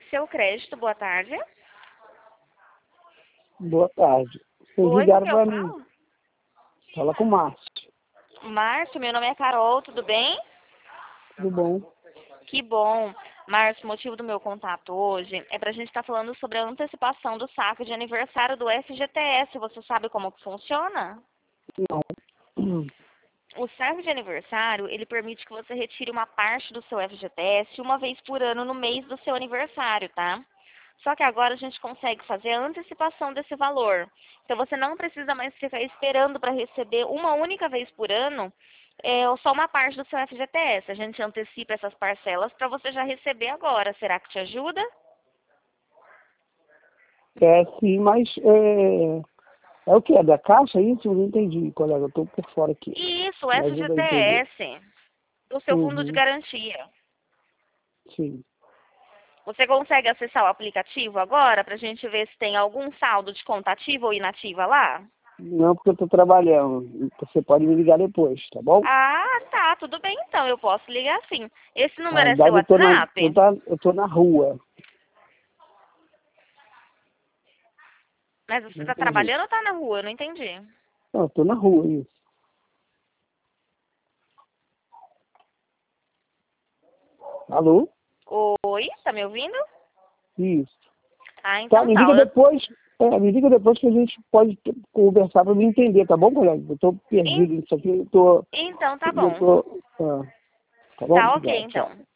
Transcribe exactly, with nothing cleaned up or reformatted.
seu crédito. Boa tarde. Boa tarde. Vocês Oi, ligaram com quem eu para mim. falo? Fala com o Márcio. Márcio, meu nome é Carol, tudo bem? Tudo bom? Que bom. Márcio, o motivo do meu contato hoje é pra gente estar falando sobre a antecipação do saque de aniversário do F G T S. Você sabe como que funciona? Não. O saque de aniversário, ele permite que você retire uma parte do seu F G T S uma vez por ano no mês do seu aniversário, tá? Só que agora a gente consegue fazer a antecipação desse valor. Então você não precisa mais ficar esperando para receber uma única vez por ano é, só uma parte do seu F G T S. A gente antecipa essas parcelas para você já receber agora. Será que te ajuda? É sim, mas é, é o que? É da Caixa isso? Eu não entendi, colega. Eu tô por fora aqui. Isso, o Me ajuda a F G T entender. S, do seu fundo de Uhum. garantia. Sim. Você consegue acessar o aplicativo agora para a gente ver se tem algum saldo de conta ativa ou inativa lá? Não, porque eu tô trabalhando. Você pode me ligar depois, tá bom? Ah, tá, tudo bem então, eu posso ligar sim. Esse Na número é seu realidade, eu tô na, eu WhatsApp? tá, eu tô na rua. Mas você Não está entendi. trabalhando ou está na rua? Eu não entendi. Não, eu tô na rua, isso. Alô? Oi, tá me ouvindo? Isso. Ah, Tá, então me tá. liga Eu- depois. É, me liga depois que a gente pode t- conversar para me entender, tá bom, colega? Eu tô en- perdido nisso aqui, eu tô. Então tá Eu bom. tô. Ah, tá bom? Tá ok Obrigado, tchau. então.